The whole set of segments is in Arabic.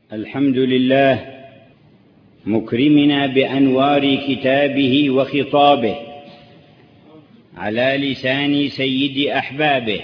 الحمد لله مكرمنا بأنوار كتابه وخطابه على لسان سيد أحبابه،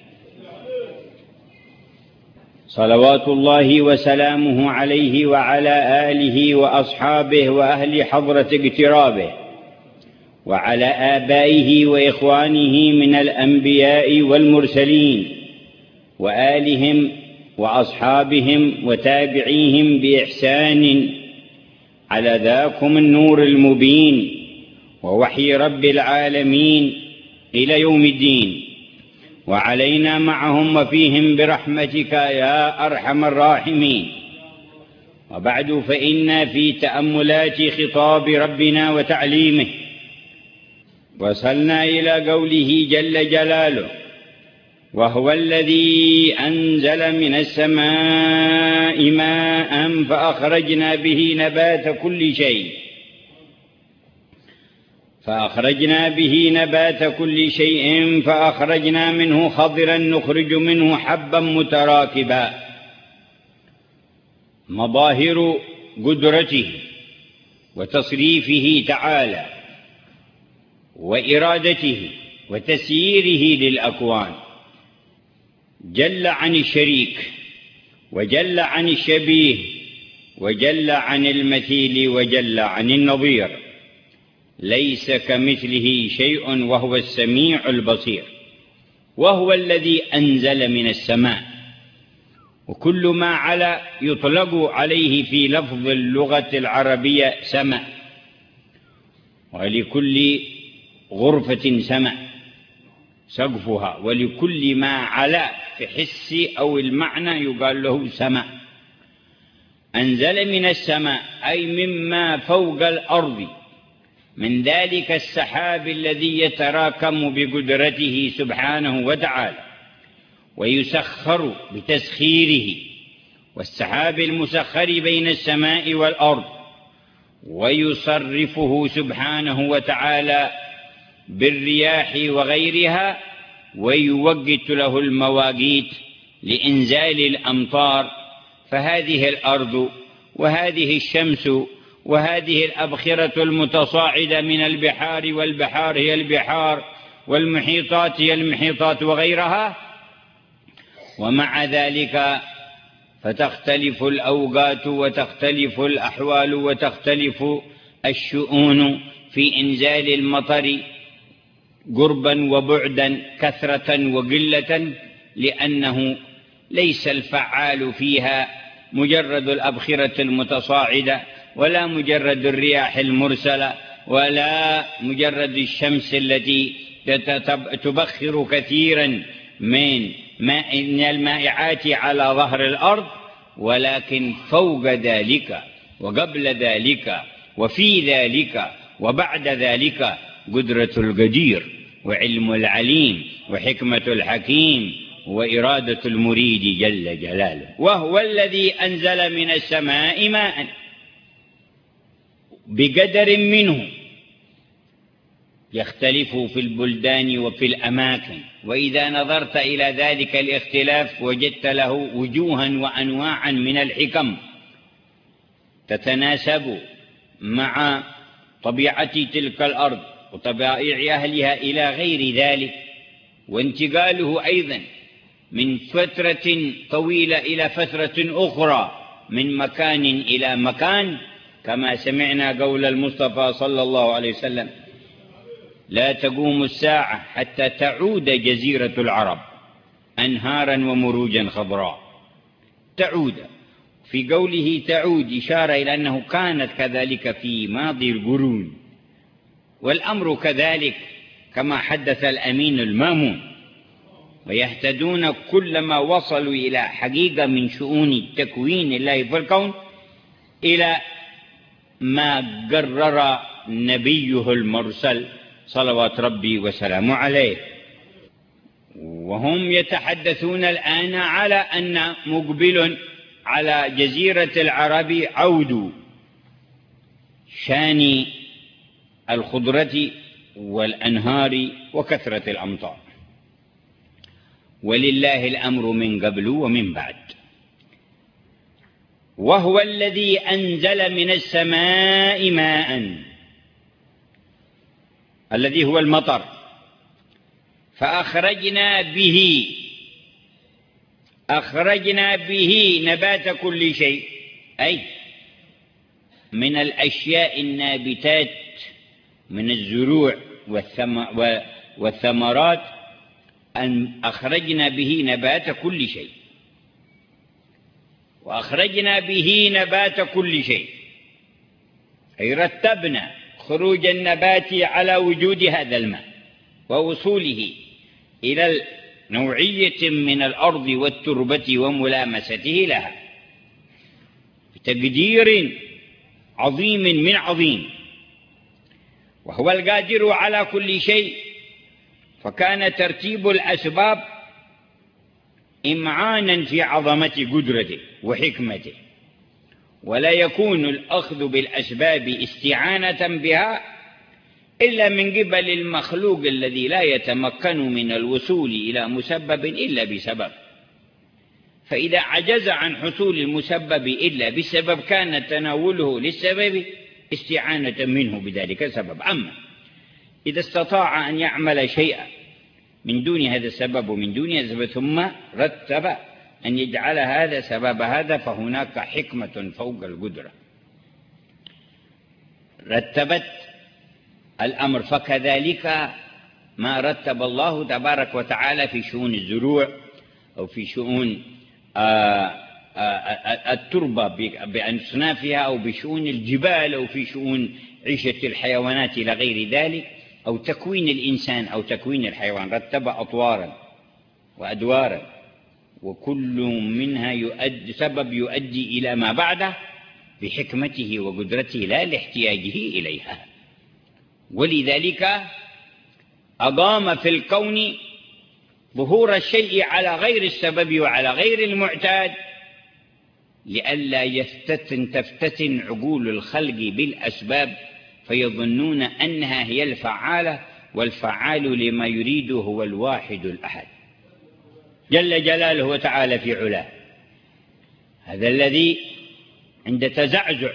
صلوات الله وسلامه عليه وعلى آله وأصحابه وأهل حضرة اقترابه، وعلى آبائه وإخوانه من الأنبياء والمرسلين وآلهم وأصحابهم وتابعيهم بإحسان على ذاكم النور المبين ووحي رب العالمين إلى يوم الدين، وعلينا معهم وفيهم برحمتك يا أرحم الراحمين. وبعد، فإنا في تأملات خطاب ربنا وتعليمه وصلنا إلى قوله جل جلاله: وهو الذي أنزل من السماء ماء فأخرجنا به نبات كل شيء فأخرجنا منه خضرا نخرج منه حبا متراكبا. مظاهر قدرته وتصريفه تعالى وإرادته وتسييره للأكوان. جل عن الشريك، وجل عن الشبيه، وجل عن المثيل، وجل عن النظير. ليس كمثله شيء وهو السميع البصير. وهو الذي أنزل من السماء، وكل ما على يطلق عليه في لفظ اللغة العربية سماء، ولكل غرفة سماء سقفها، ولكل ما على في حس أو المعنى يقال له سماء. أنزل من السماء أي مما فوق الأرض، من ذلك السحاب الذي يتراكم بقدرته سبحانه وتعالى ويسخر بتسخيره، والسحاب المسخر بين السماء والأرض، ويصرفه سبحانه وتعالى بالرياح وغيرها، ويوقت له المواقيت لإنزال الأمطار. فهذه الأرض وهذه الشمس وهذه الأبخرة المتصاعدة من البحار، والبحار هي البحار، والمحيطات هي المحيطات وغيرها. ومع ذلك فتختلف الأوقات وتختلف الأحوال وتختلف الشؤون في إنزال المطر قربا وبعدا، كثرة وقلة، لأنه ليس الفعال فيها مجرد الأبخرة المتصاعدة، ولا مجرد الرياح المرسلة، ولا مجرد الشمس التي تبخر كثيرا من المائعات على ظهر الأرض، ولكن فوق ذلك وقبل ذلك وفي ذلك وبعد ذلك قدرة القدير، وعلم العليم، وحكمة الحكيم، وإرادة المريد جل جلاله. وهو الذي أنزل من السماء ماء بقدر منه، يختلف في البلدان وفي الأماكن، وإذا نظرت إلى ذلك الاختلاف وجدت له وجوها وأنواعا من الحكم تتناسب مع طبيعة تلك الأرض وطبائع أهلها إلى غير ذلك، وانتقاله أيضا من فترة طويلة إلى فترة أخرى، من مكان إلى مكان، كما سمعنا قول المصطفى صلى الله عليه وسلم: لا تقوم الساعة حتى تعود جزيرة العرب أنهارا ومروجا خضراء. تعود، في قوله تعود إشارة إلى أنه كانت كذلك في ماضي القرون، والأمر كذلك كما حدث الأمين المامون. ويهتدون كلما وصلوا إلى حقيقة من شؤون تكوين الله في الكون إلى ما قرر نبيه المرسل صلوات ربي وسلامه عليه. وهم يتحدثون الآن على أن مقبل على جزيرة العرب عود شان الخضرة والأنهار وكثرة الأمطار، ولله الأمر من قبل ومن بعد. وهو الذي أنزل من السماء ماء، الذي هو المطر، فأخرجنا به نبات كل شيء، أي من الأشياء النابتات من الزروع والثمرات، أن أخرجنا به نبات كل شيء. وأخرجنا به نبات كل شيء أي رتبنا خروج النبات على وجود هذا الماء ووصوله إلى نوعية من الأرض والتربة وملامسته لها بتقدير عظيم من عظيم. وهو القادر على كل شيء، فكان ترتيب الأسباب إمعانا في عظمة قدرته وحكمته، ولا يكون الأخذ بالأسباب استعانة بها إلا من قبل المخلوق الذي لا يتمكن من الوصول إلى مسبب إلا بسبب. فإذا عجز عن حصول المسبب إلا بسبب، كان تناوله للسبب استعانة منه بذلك السبب. أما إذا استطاع أن يعمل شيئا من دون هذا السبب ومن دون هذا السبب ثم رتب أن يجعل هذا سبب هذا، فهناك حكمة فوق القدرة رتبت الأمر. فكذلك ما رتب الله تبارك وتعالى في شؤون الزروع أو في شؤون التربة بأصنافها، أو بشؤون الجبال، أو في شؤون عيشة الحيوانات إلى غير ذلك، أو تكوين الإنسان أو تكوين الحيوان، رتب أطوارا وأدوارا، وكل منها سبب يؤدي إلى ما بعده بحكمته وقدرته لا لاحتياجه إليها. ولذلك أقام في الكون ظهور الشيء على غير السبب وعلى غير المعتاد، لئلا تفتتن عقول الخلق بالأسباب فيظنون أنها هي الفعالة، والفعال لما يريد هو الواحد الأحد جل جلاله وتعالى في علاه. هذا الذي عند تزعزع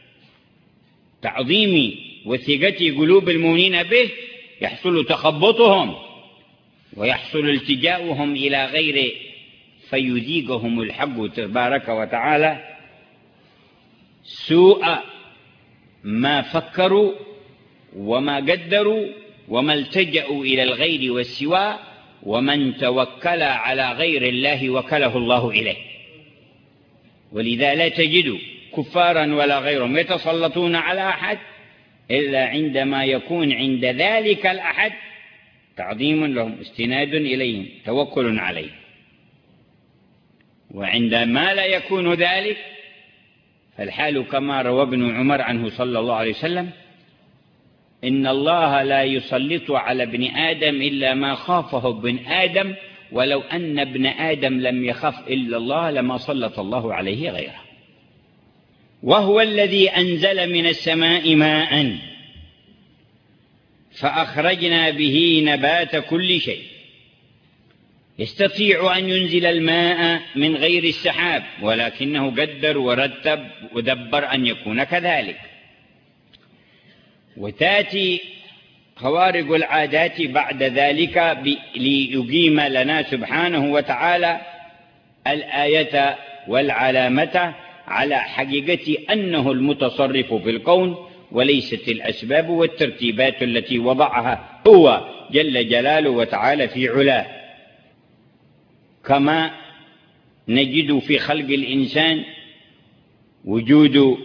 تعظيم وثقة قلوب المؤمنين به يحصل تخبطهم ويحصل التجاؤهم إلى غيره، فيذيقهم الحق تبارك وتعالى سوء ما فكروا وما قدروا وما التجأوا إلى الغير والسوى، ومن توكل على غير الله وكله الله إليه. ولذا لا تجد كفارا ولا غيرهم يتسلطون على أحد إلا عندما يكون عند ذلك الأحد تعظيم لهم، استناد إليهم، توكل عليه. وعندما لا يكون ذلك فالحال كما روى ابن عمر عنه صلى الله عليه وسلم: إن الله لا يسلط على ابن آدم إلا ما خافه ابن آدم، ولو أن ابن آدم لم يخف إلا الله لما سلط الله عليه غيره. وهو الذي أنزل من السماء ماء فأخرجنا به نبات كل شيء. يستطيع أن ينزل الماء من غير السحاب، ولكنه قدر ورتب ودبر أن يكون كذلك. وتأتي خوارق العادات بعد ذلك ليقيم لنا سبحانه وتعالى الآية والعلامة على حقيقة أنه المتصرف في الكون، وليست الأسباب والترتيبات التي وضعها هو جل جلاله وتعالى في علاه. كما نجد في خلق الإنسان وجود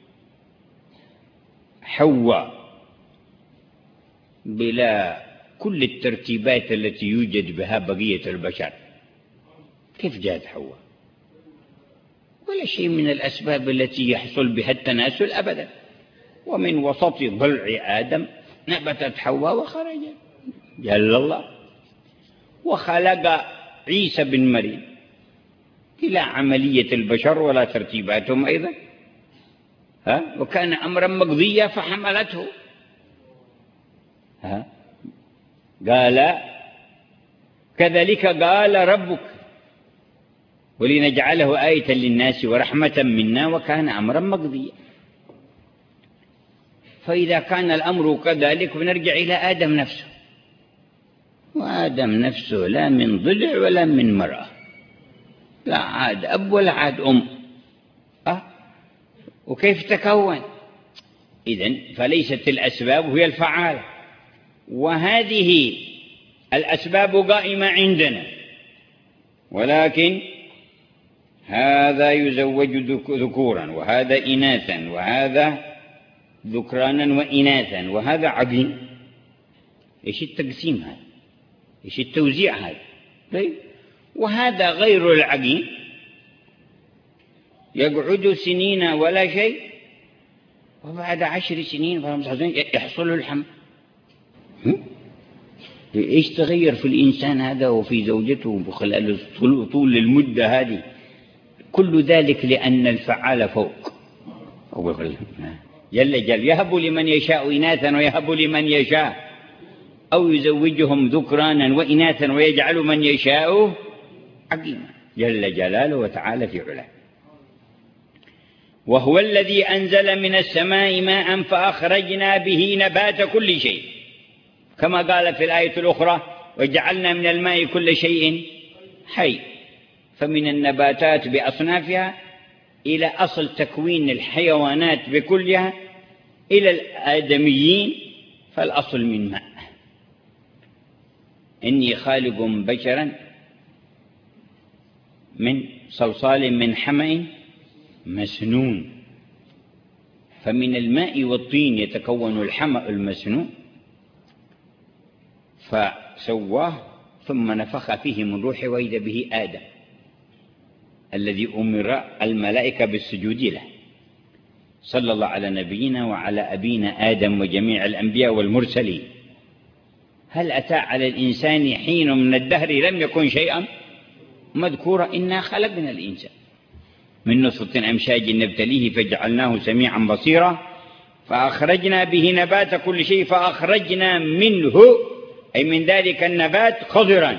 حواء بلا كل الترتيبات التي يوجد بها بقية البشر. كيف جاءت حواء؟ ولا شيء من الأسباب التي يحصل بها التناسل أبدا. ومن وسط ضلع آدم نبتت حواء وخرجت جل الله، وخلق عيسى بن مريم إلى عملية البشر ولا ترتيباتهم أيضا، وكان أمرا مقضيا فحملته. قال كذلك قال ربك ولنجعله آية للناس ورحمة منا وكان أمرا مقضيا. فإذا كان الأمر كذلك بنرجع إلى آدم نفسه، وآدم نفسه لا من ضلع ولا من مرأة، لا عاد أب ولا عاد أم. وكيف تكون؟ إذن فليست الأسباب هي الفعالة، وهذه الأسباب قائمة عندنا، ولكن هذا يزوج ذكورا وهذا إناثا وهذا ذكرانا وإناثا وهذا عقيم. إيش التقسيم هذا؟ إيش التوزيع هذا؟ طيب وهذا غير العقيم يقعد سنين ولا شيء، وبعد 10 سنين يحصل الحمل. إيش تغير في الإنسان هذا وفي زوجته خلال طول المدة هذه؟ كل ذلك لأن الفعال فوق. جل يهب لمن يشاء إناثا ويهب لمن يشاء، أو يزوجهم ذكرانا وإناثا ويجعل من يشاء عقيما، جل جلاله وتعالى في علاه. وهو الذي أنزل من السماء ماء فأخرجنا به نبات كل شيء، كما قال في الآية الأخرى وجعلنا من الماء كل شيء حي. فمن النباتات بأصنافها إلى أصل تكوين الحيوانات بكلها إلى الآدميين، فالأصل من ماء. إني خالق بشرا من صلصال من حمأ مسنون. فمن الماء والطين يتكون الحمأ المسنون، فسواه ثم نفخ فيه من روحه وإذا به آدم الذي أمر الملائكة بالسجود له. صلى الله على نبينا وعلى أبينا آدم وجميع الأنبياء والمرسلين. هل أتى على الإنسان حين من الدهر لم يكن شيئا مذكورا؟ إنا خلقنا الإنسان من نطفة أمشاج نبتليه فجعلناه سميعا بصيرا، فأخرجنا به نبات كل شيء فأخرجنا منه أي من ذلك النبات خضرا.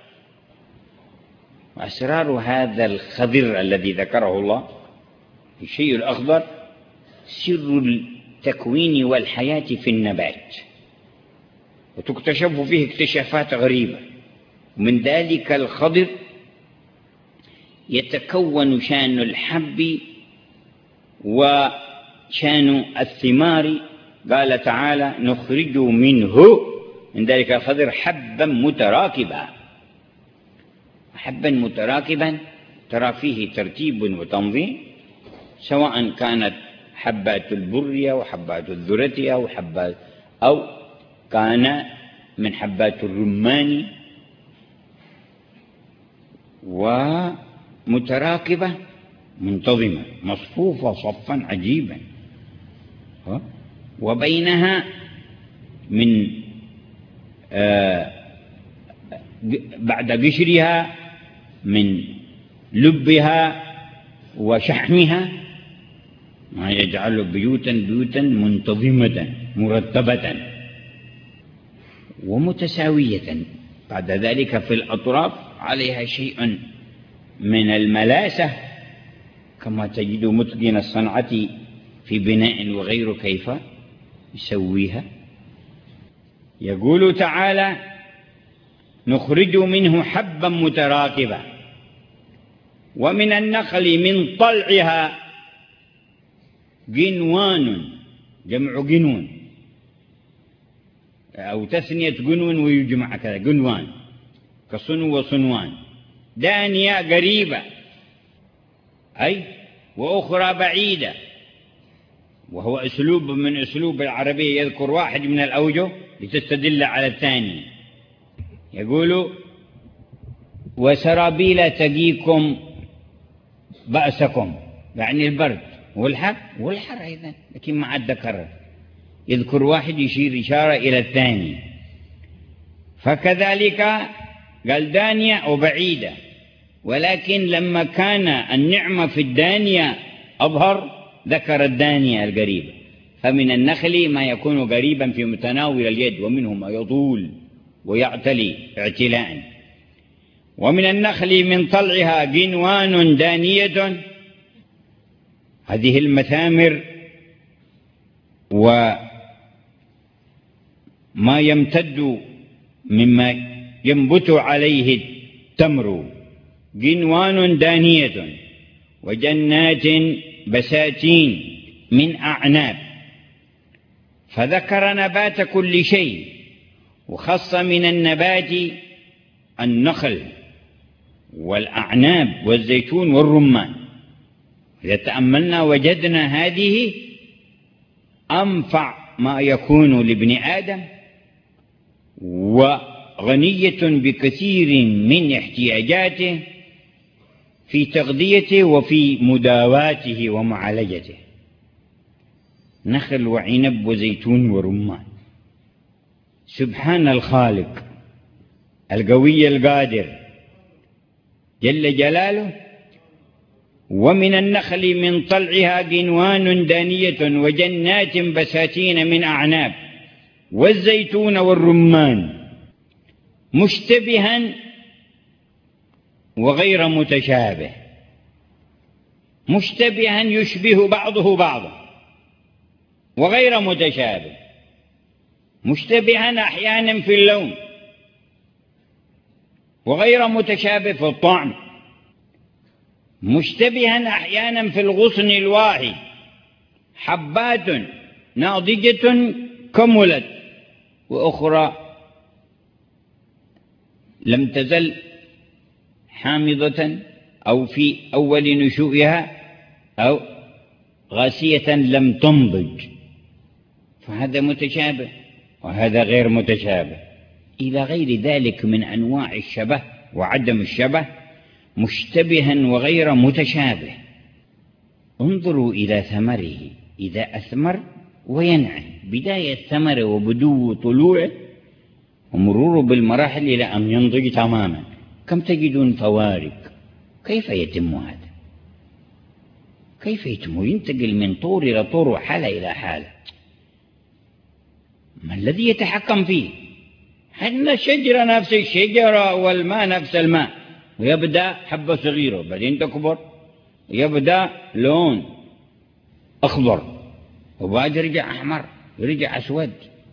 وأسرار هذا الخضر الذي ذكره الله الشيء الأخضر سر التكوين والحياة في النبات، وتكتشف فيه اكتشافات غريبة. ومن ذلك الخضر يتكون شان الحب وشان الثمار. قال تعالى نخرج منه من ذلك الخضر حبا متراكبا. حبا متراكبا ترى فيه ترتيب وتنظيم، سواء كانت حبات البرية وحبات الذرة أو كان من حبات الرمان، ومتراكبة منتظمة مصفوفة صفا عجيبا، وبينها من بعد قشرها من لبها وشحمها ما يجعل بيوتا منتظمة مرتبة ومتساوية. بعد ذلك في الأطراف عليها شيء من الملاسة، كما تجد متقن الصنعة في بناء وغير كيف يسويها. يقول تعالى نخرج منه حبا متراكبا ومن النخل من طلعها جنوان، جمع جنون أو تثنية جنون ويجمع كذا جنوان كصنو وصنوان، دانية قريبة أي وأخرى بعيدة. وهو أسلوب من أسلوب العربية يذكر واحد من الأوجه لتستدل على الثاني. يقول وسرابيل تقيكم بأسكم، يعني البرد والحر أيضا، لكن ما عاد ذكر، يذكر واحد يشير إشارة إلى الثاني. فكذلك قال دانية وبعيدة، ولكن لما كان النعمة في الدانية أظهر ذكر الدانية القريبة. فمن النخل ما يكون قريبا في متناول اليد، ومنه ما يطول ويعتلي اعتلاء. ومن النخل من طلعها قنوان دانية. هذه المثامر وما يمتد مما ينبت عليه التمر. قنوان دانية وجنات بساتين من أعناب. فذكر نبات كل شيء وخص من النبات النخل والأعناب والزيتون والرمان. إذا تأملنا وجدنا هذه أنفع ما يكون لابن آدم وغنية بكثير من احتياجاته في تغذيته وفي مداواته ومعالجته. نخل وعنب وزيتون ورمان. سبحان الخالق القوي القادر جل جلاله. ومن النخل من طلعها قنوان دانية وجنات بساتين من أعناب والزيتون والرمان مشتبها وغير متشابه. مشتبها يشبه بعضه بعضا وغير متشابه. مشتبها أحيانا في اللون وغير متشابه في الطعم. مشتبها أحيانا في الغصن الواحد. حبات ناضجة كملت وأخرى لم تزل حامضة أو في أول نشوئها أو غاسية لم تنضج. فهذا متشابه وهذا غير متشابه إلى غير ذلك من أنواع الشبه وعدم الشبه. مشتبها وغير متشابه. انظروا إلى ثمره إذا أثمر وينعم. بداية ثمره وبدو طلوعه ومروره بالمراحل إلى أن ينضج تماما. كم تجدون فوارق. كيف يتم هذا؟ كيف يتم ينتقل من طور إلى طور وحالة إلى حالة؟ ما الذي يتحكم فيه؟ أن الشجرة نفس الشجرة والماء نفس الماء. ويبدأ حبة صغيرة بعدين تكبر يبدأ لون أخضر وبعد يرجع أحمر يرجع أسود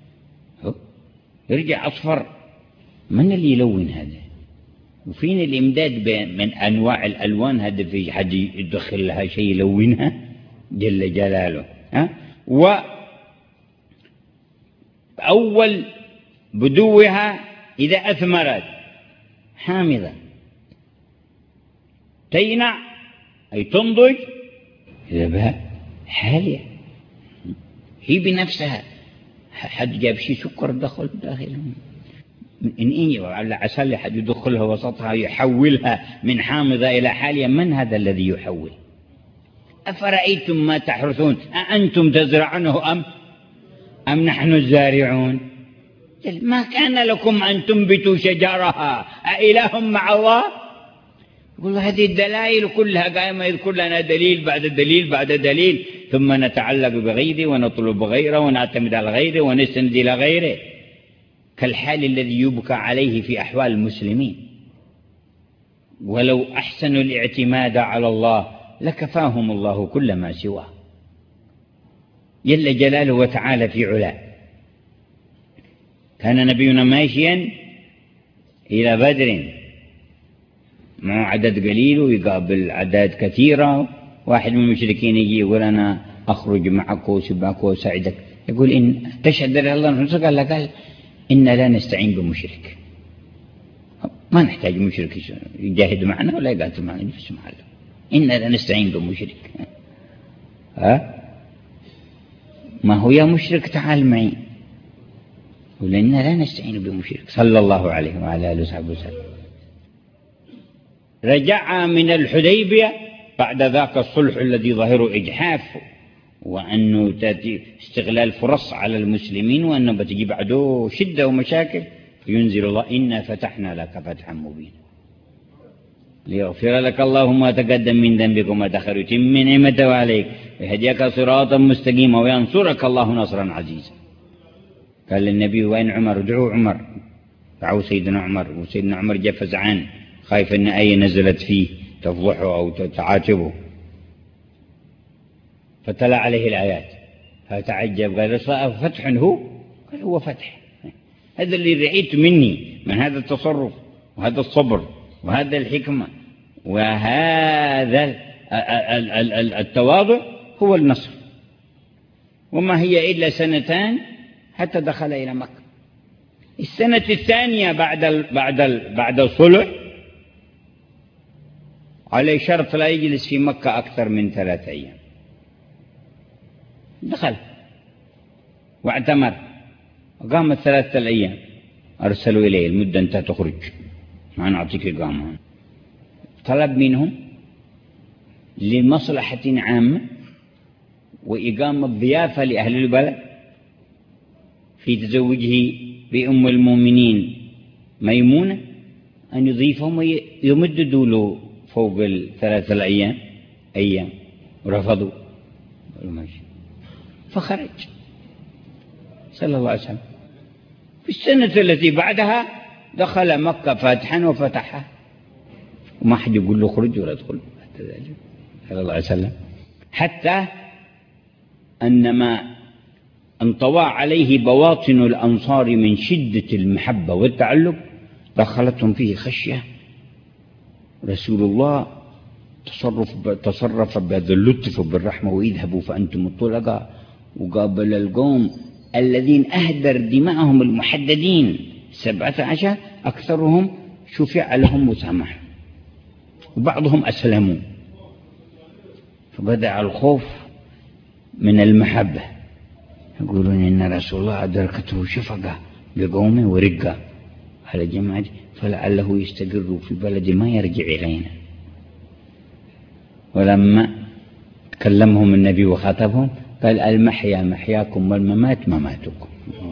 يرجع أصفر. من اللي يلون هذا؟ وفين الإمداد من أنواع الألوان؟ هذا في حد يدخل لها شيء يلونها جل جلاله. وأول بدوها إذا أثمرت حامضة تينع أي تنضج إذا بها حالية هي بنفسها. حد جاب شيء سكر دخل داخلهم إن على عسل حد يدخلها وسطها يحولها من حامضة إلى حالية. من هذا الذي يحول؟ أفرأيتم ما تحرثون أأنتم تزرعونه أم نحن الزارعون؟ ما كان لكم أن تنبتوا شجرها أإله مع الله؟ يقول هذه الدلائل كلها قائمة يذكر لنا دليل بعد دليل بعد دليل ثم نتعلق بغيره ونطلب غيره ونعتمد على غيره ونستند إلى غيره كالحال الذي يبكى عليه في أحوال المسلمين. ولو أحسنوا الاعتماد على الله لكفاهم الله كل ما سواه جل جلاله وتعالى في علاه. كان نبينا ماشيا إلى بدر معه عدد قليل ويقابل أعداد كثيرة. واحد من المشركين يجي يقول أنا أخرج معك وسباك وساعدك. يقول إن تشهد أن الله نفسك. قال إن لا نستعين بمشرك. ما نحتاج مشرك يجاهد معنا ولا يقاتل معنا. نفس محله إن لا نستعين بمشرك. ما هو يا مشرك تعال معي. يقول إن لا نستعين بمشرك صلى الله عليه وعلى آله وصحبه وسلم. رجع من الحديبية بعد ذاك الصلح الذي ظاهره إجحاف وأنه تأتي استغلال فرص على المسلمين وأنه بتجي بعده شدة ومشاكل. فينزل الله إنا فتحنا لك فتحا مبينا ليغفر لك الله ما تقدم من ذنبك وما تأخر ويتم نعمته عليك ويهديك صراطا مستقيما وينصرك الله نصرا عزيزا. قال للنبي وين عمر؟ ادعوا عمر. دعوا سيدنا عمر وسيدنا عمر جاء فزعان خايف أن آية نزلت فيه تفضحه أو تعاتبه، فتلا عليه الآيات فتعجب قال فتح هو؟ قال هو فتح. هذا اللي رأيت مني من هذا التصرف وهذا الصبر وهذا الحكمة وهذا التواضع هو النصر. وما هي إلا سنتان حتى دخل إلى مكة. السنة الثانية بعد الصلح عليه شرط لا يجلس في مكة أكثر من 3 أيام. دخل واعتمر وقام 3 أيام، أرسلوا إليه المدة أنت تخرج ما نعطيك إقامة. طلب منهم لمصلحة عامة وإقامة ضيافة لأهل البلد في تزوجه بأم المؤمنين ميمونة أن يضيفهم ويمددوا له فوق 3 أيام ورفضوا. فخرج صلى الله عليه وسلم. في السنة التي بعدها دخل مكة فاتحا وفتحها وما حد يقول له خرج ولا ادخل صلى الله عليه وسلم، حتى أنما انطوى عليه بواطن الأنصار من شدة المحبة والتعلق دخلتهم فيه خشية. رسول الله تصرف بهذا اللطف وبالرحمة ويذهبوا فأنتم الطلقاء، وقابل القوم الذين أهدر دماءهم المحددين 17 أكثرهم شفع لهم مسامحة وبعضهم أسلموا. فبدأ الخوف من المحبة، يقولون إن رسول الله أدركته شفقة بقومه ورقة على جماعته فلعله يستقر في بلد ما يرجع إلينا. ولما كلمهم النبي وخاطبهم قال المحيا محياكم والممات مماتكم.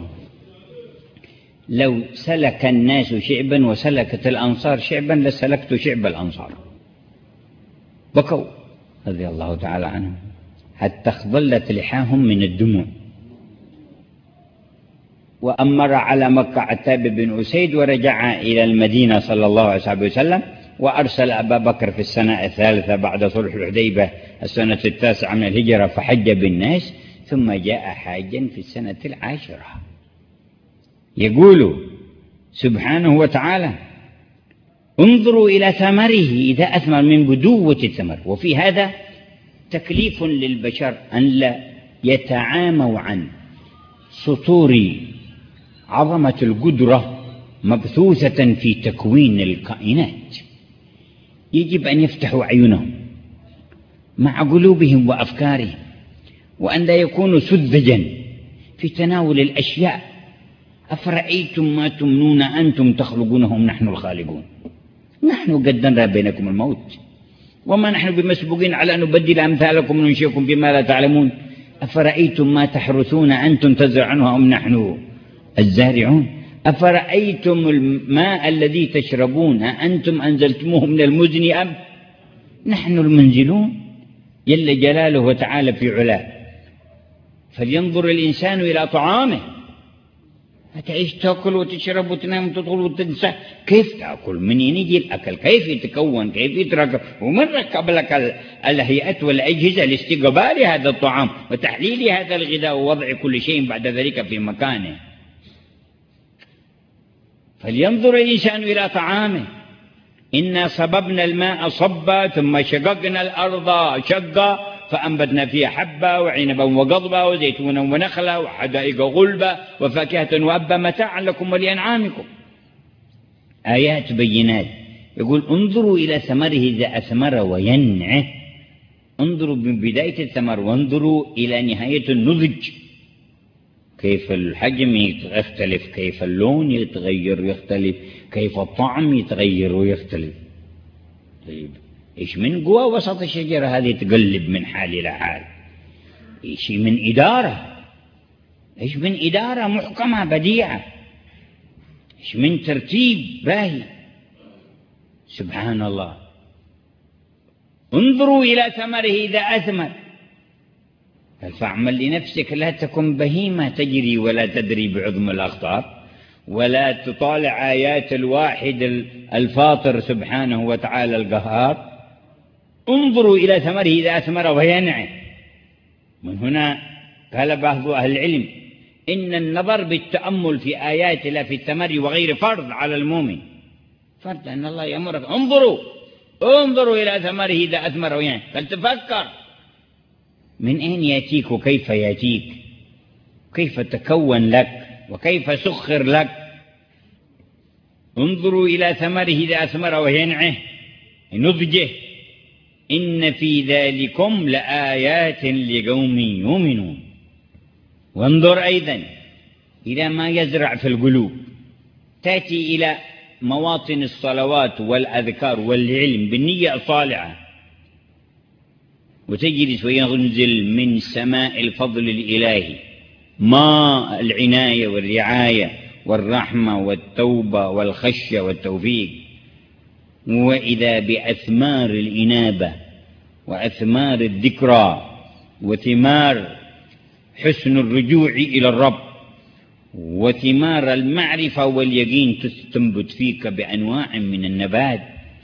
لو سلك الناس شعبا وسلكت الأنصار شعبا لسلكت شعب الأنصار. بكوا رضي الله تعالى عنهم حتى اخضلت لحاهم من الدموع. وأمر على مكة عتاب بن أسيد ورجع إلى المدينة صلى الله عليه وسلم، وأرسل أبا بكر في السنة 3 بعد صلح الحديبية السنة 9 من الهجرة فحج بالناس، ثم جاء حاجا في السنة 10. يقول سبحانه وتعالى انظروا إلى ثمره إذا أثمر من بدوة الثمر. وفي هذا تكليف للبشر أن لا يتعاموا عن سطور عظمة القدرة مبثوثة في تكوين الكائنات. يجب أن يفتحوا عيونهم مع قلوبهم وأفكارهم، وأن لا يكونوا سذجا في تناول الأشياء. أفرأيتم ما تمنون أنتم تخلقونهم نحن الخالقون، نحن قدرنا بينكم الموت وما نحن بمسبوقين على أن نبدل أمثالكم وننشئكم بما لا تعلمون. أفرأيتم ما تحرثون أنتم تزرعونه أم نحن الزارعون. أفرأيتم الماء الذي تشربون أنتم أنزلتموه من المزن أم نحن المنزلون. جل جلاله وتعالى في علاه. فلينظر الإنسان إلى طعامه. هتعيش تأكل وتشرب وتنام وتدخل وتنسى، كيف تأكل؟ منين يجي الأكل؟ كيف يتكون؟ كيف يتركب؟ ومن ركب لك الهيئات والأجهزة لاستقبال هذا الطعام وتحليل هذا الغذاء ووضع كل شيء بعد ذلك في مكانه. فلينظر الإنسان إلى طعامه. إنا صببنا الماء صبا ثم شققنا الأرض شقا فأنبتنا فيها حبا وعنبا وقضبا وزيتونا ونخلا وحدائق غلبا وفاكهة وأبا متاعا لكم ولأنعامكم. آيات بينات. يقول انظروا إلى ثمره إذا أثمر وينعه. انظروا من بداية الثمر وانظروا إلى نهاية النضج، كيف الحجم يختلف، كيف اللون يتغير ويختلف، كيف الطعم يتغير ويختلف. طيب إيش من قوة وسط الشجرة هذه تقلب من حال إلى حال؟ إيش من إدارة، إيش من إدارة محكمة بديعة، إيش من ترتيب باهي. سبحان الله. انظروا إلى ثمره إذا أثمر فاعمل لنفسك لا تكن بهيمة تجري ولا تدري بعظم الأخطار ولا تطالع آيات الواحد الفاطر سبحانه وتعالى القهار. انظروا إلى ثمره إذا أثمر وينعم. من هنا قال بعض أهل العلم إن النظر بالتأمل في آيات الله في الثمر وغير فرض على المؤمن، فرض أن الله يأمرك انظروا إلى ثمره إذا أثمر وينعم، فلتفكر من أين يأتيك وكيف يأتيك، كيف تكون لك وكيف سخر لك. انظروا إلى ثمره إذا أثمر وينعه نضجه إن في ذلكم لآيات لقوم يؤمنون. وانظر أيضا إلى ما يزرع في القلوب، تأتي إلى مواطن الصلوات والأذكار والعلم بالنية الصالحة، وتجلس وينزل من سماء الفضل الإلهي ماء العناية والرعاية والرحمة والتوبة والخشية والتوفيق. وإذا بأثمار الإنابة وأثمار الذكرى وثمار حسن الرجوع إلى الرب وثمار المعرفة واليقين تنبت فيك بأنواع من النبات،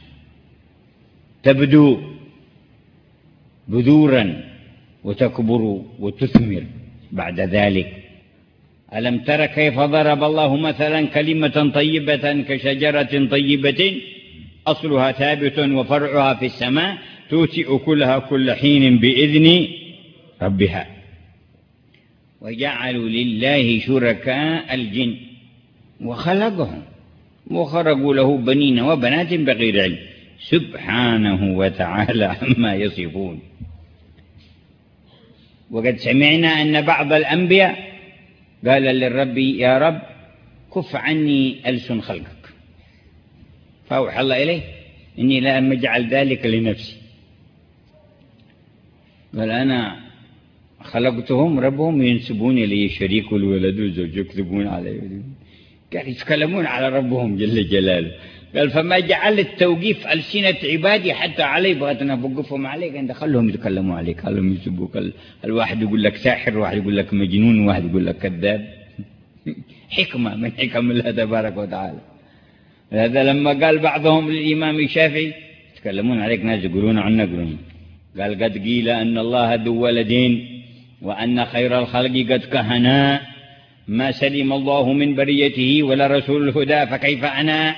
تبدو بذورا وتكبر وتثمر بعد ذلك. ألم تر كيف ضرب الله مثلا كلمة طيبة كشجرة طيبة أصلها ثابت وفرعها في السماء تؤتي أكلها كل حين بإذن ربها. وجعلوا لله شركاء الجن وخلقهم وخرقوا له بنين وبنات بغير علم سبحانه وتعالى عما يصفون. وقد سمعنا أن بعض الأنبياء قال للرب يا رب كف عني ألسن خلقك، فأوحى الله إليه إني لا أجعل ذلك لنفسي. قال أنا خلقتهم ربهم ينسبون لي شريك الولد وزوج يكذبون علي، قال يتكلمون على ربهم جل جلاله. قال فما جعل التوقيف ألسنة عبادي حتى علي بغيت أنا بوقفهم عليك أنت خلهم يتكلموا عليك، خلهم يسبوك. الواحد يقول لك ساحر، واحد يقول لك مجنون، واحد يقول لك كذاب. حكمة من حكم الله تبارك وتعالى. هذا لما قال بعضهم للإمام الشافعي يتكلمون عليك ناس يقولون عنك قلون. قال قد قيل أن الله ذو ولدين وأن خير الخلق قد كهنا ما سلم الله من بريته ولا رسول الهدى فكيف أنا.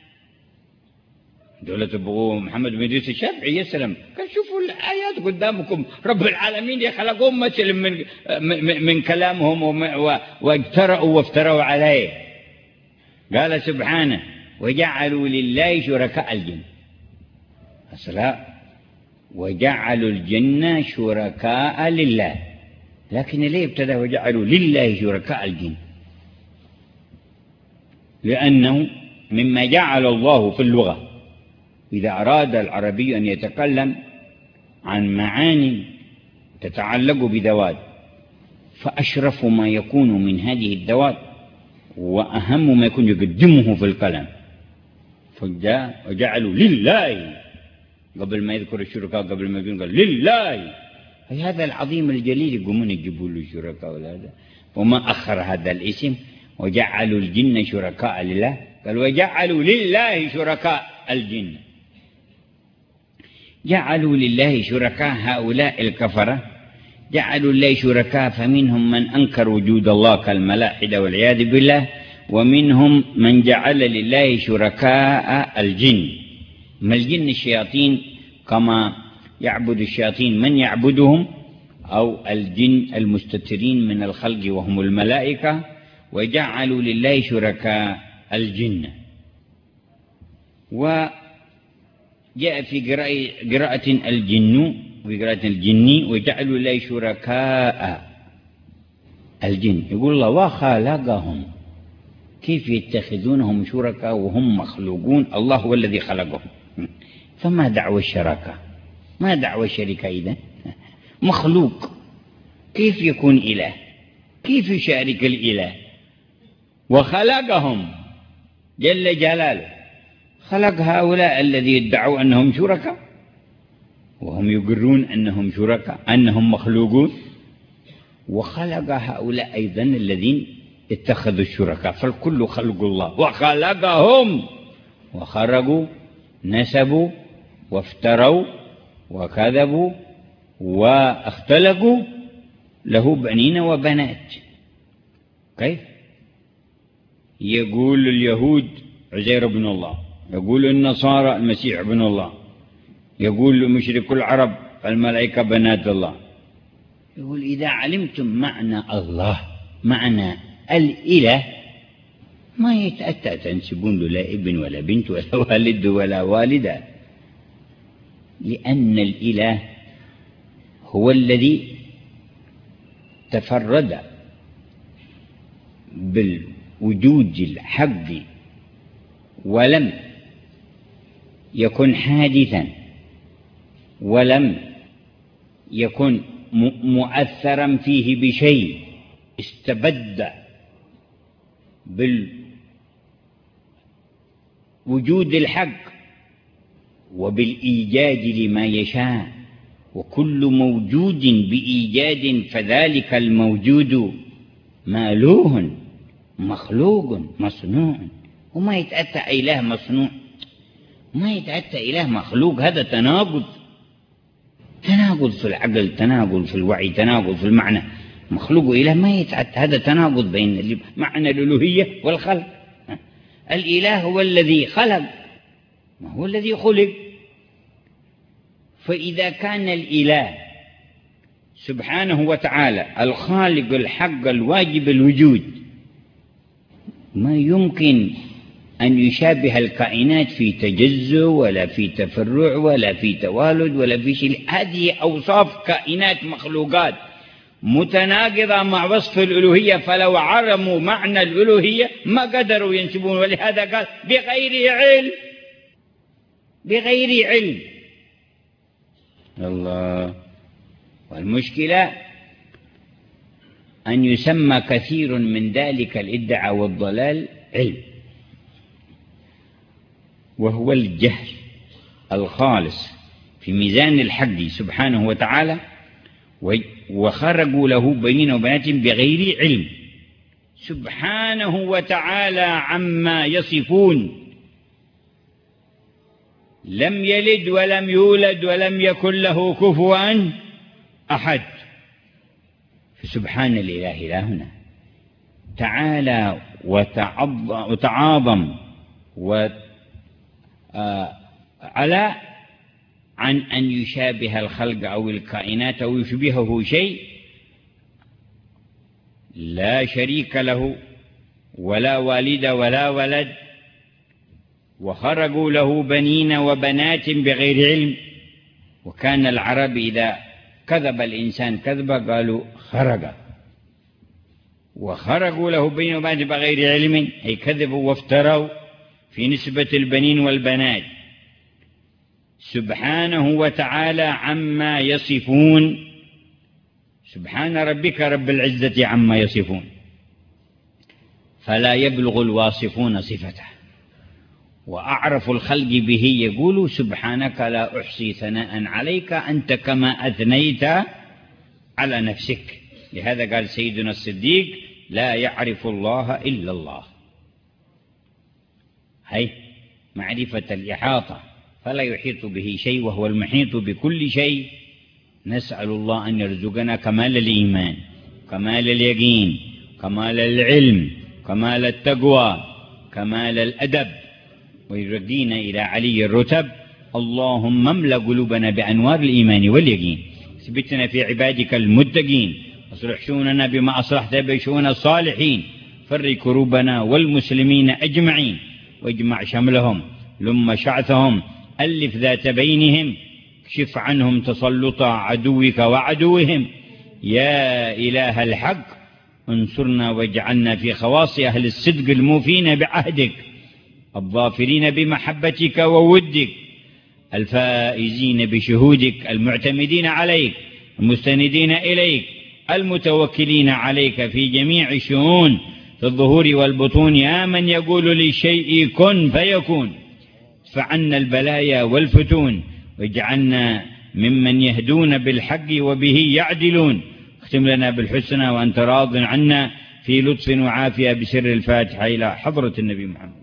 دولة أبو محمد بن إدريس الشافعي يسلم قال شوفوا الآيات قدامكم رب العالمين يخلقهم مثل من كلامهم واجترأوا وافتروا عليه. قال سبحانه وجعلوا لله شركاء الجن. أصلا وجعلوا الجن شركاء لله، لكن ليه ابتدى وجعلوا لله شركاء الجن؟ لأنه مما جعل الله في اللغة إذا أراد العربي أن يتكلم عن معاني تتعلق بذوات، فأشرف ما يكون من هذه الذوات وأهم ما يكون يقدمه في الكلام، فجاء وجعلوا لله قبل ما يذكر الشركاء، قبل ما يقول قال لله هذا العظيم الجليل يقومون يجيبوا له شركاء ولا هذا. وما أخر هذا الاسم وجعلوا الجن شركاء لله، قال وجعلوا لله شركاء الجن. جعلوا لله شركاء هؤلاء الكفرة، جعلوا لله شركاء، فمنهم من أنكر وجود الله كالملاحدة والعياذ بالله، ومنهم من جعل لله شركاء الجن. ما الجن الشياطين كما يعبد الشياطين من يعبدهم، أو الجن المستترين من الخلق وهم الملائكة، وجعلوا لله شركاء الجن. وجاء في قراءة الجن وقراءة الجني وجعلوا لله شركاء الجن. يقول الله وخلقهم، كيف يتخذونهم شركاء وهم مخلوقون؟ الله هو الذي خلقهم، فما دعوى الشراكة؟ ما دعوى الشركة إذن؟ مخلوق كيف يكون إله؟ كيف يشارك الإله؟ وخلقهم جل جلاله، خلق هؤلاء الذي يدعوا أنهم شركاء وهم يقرون أنهم شركاء، أنهم مخلوقون، وخلق هؤلاء أيضا الذين اتخذوا الشركاء، فالكل خلق الله وخلقهم، وخرجوا نسبوا وافتروا وكذبوا واختلقوا له بنين وبنات. كيف؟ يقول اليهود عزير ابن الله، يقول النصارى المسيح ابن الله، يقول مشرك العرب الملائكة بنات الله. يقول إذا علمتم معنى الله، معنى الإله، ما يتأتى تنسبون له لا ابن ولا بنت ولا والد ولا والدة، لأن الإله هو الذي تفرد بالوجود الحق ولم يكن حادثا ولم يكن مؤثرا فيه بشيء، استبد بالوجود الحق وبالإيجاد لما يشاء، وكل موجود بإيجاد فذلك الموجود مألوه مخلوق مصنوع. وما يتأتى إله مصنوع، ما يتأتى إله مخلوق، هذا تناقض، تناقض في العقل، تناقض في الوعي، تناقض في المعنى. مخلوق وإله ما يتأتى، هذا تناقض بين معنى الألوهية والخلق. الإله هو الذي خلق، ما هو الذي خلق. فإذا كان الإله سبحانه وتعالى الخالق الحق الواجب الوجود، ما يمكن أن يشابه الكائنات في تجزؤ ولا في تفرع ولا في توالد ولا في شيء. هذه أوصاف كائنات مخلوقات متناقضة مع وصف الألوهية، فلو عرموا معنى الألوهية ما قدروا ينسبون، ولهذا قال بغير علم، بغير علم. الله. والمشكلة أن يسمى كثير من ذلك الإدعاء والضلال علم، وهو الجهل الخالص في ميزان الحق سبحانه وتعالى، وخرجوا له بنين وبنات بغير علم سبحانه وتعالى عما يصفون. لم يلد ولم يولد ولم يكن له كفوا أحد. فسبحان الإله إلهنا تعالى وتعاظم على عن أن يشابه الخلق أو الكائنات أو يشبهه شيء، لا شريك له ولا والد ولا ولد، وخرجوا له بنين وبنات بغير علم. وكان العرب إذا كذب الإنسان كذبة قالوا خرج، وخرجوا له بنين وبنات بغير علم، أي كذبوا وافتروا في نسبة البنين والبنات سبحانه وتعالى عما يصفون. سبحان ربك رب العزة عما يصفون، فلا يبلغ الواصفون صفته. وأعرف الخلق به يقول سبحانك لا أحصي ثناء عليك أنت كما أثنيت على نفسك. لهذا قال سيدنا الصديق لا يعرف الله إلا الله. هي معرفة الإحاطة، فلا يحيط به شيء وهو المحيط بكل شيء. نسأل الله أن يرزقنا كمال الإيمان، كمال اليقين، كمال العلم، كمال التقوى، كمال الأدب، ويردينا إلى علي الرتب. اللهم املأ قلوبنا بأنوار الإيمان واليقين، اثبتنا في عبادك المتقين، اصلح شؤوننا بما أصلحت بشؤون الصالحين، فرج كروبنا والمسلمين أجمعين، واجمع شملهم، لم شعثهم، ألف ذات بينهم، اكشف عنهم تسلط عدوك وعدوهم. يا إله الحق انصرنا واجعلنا في خواص أهل الصدق الموفين بعهدك، الظافرين بمحبتك وودك، الفائزين بشهودك، المعتمدين عليك، المستندين إليك، المتوكلين عليك في جميع الشؤون، في الظهور والبطون. يا من يقول للشيء كن فيكون، فعنا البلايا والفتون، واجعلنا ممن يهدون بالحق وبه يعدلون. اختم لنا بالحسنى وأنت راض عنا، في لطف وعافية بسر الفاتحة إلى حضرة النبي محمد.